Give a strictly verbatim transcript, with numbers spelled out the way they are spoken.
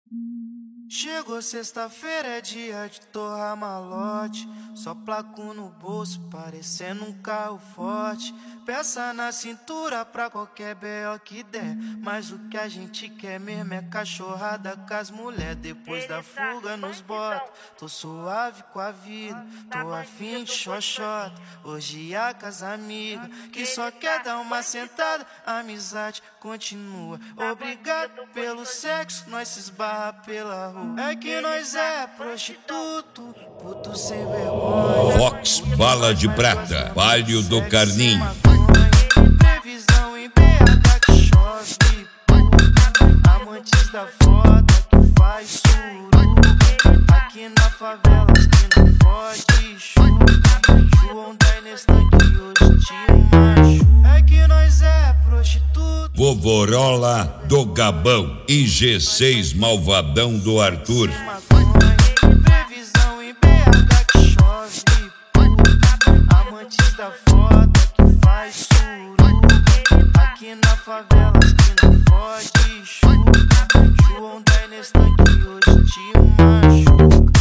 Chegou sexta-feira, é dia de torrar malote. Só placo no bolso, parecendo um carro forte. Peça na cintura pra qualquer B O que der. Mas o que a gente quer mesmo é cachorrada com as mulher. Depois da fuga nos bota, tô suave com a vida. Tô afim de xoxota, hoje a com amigas que só quer dar uma sentada, a amizade continua. Obrigado pelo sexo, nós se esbarra pela rua. É que nós é prostituto, puto sem vergonha. Vox Bala de Prata, Palio do Carninho. Previsão em B H que chove, amantes da foda que faz suruba. Aqui na favela que não fode chuva. João da Inestan que hoje te machuca. É que nós é prostituto. Vovorola do Gabão e G seis Malvadão do Arthur. Previsão em B H que chove, amantes da foda que faz suruba. Aqui na favela que não fode chuva. João da Inestan que hoje te machuca.